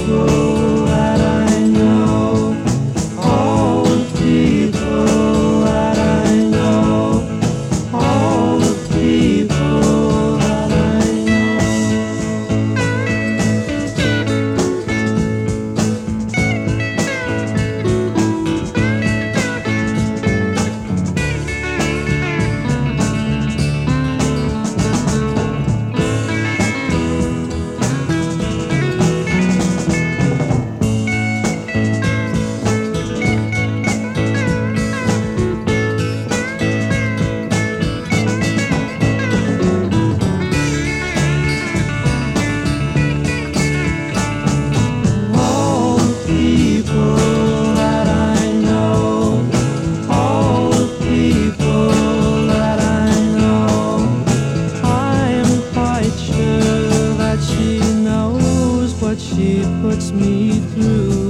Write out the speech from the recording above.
people that I know, all the people that I know, all the people that I all the people that I know, all the people that I know. I am quite sure that she knows what she puts me through.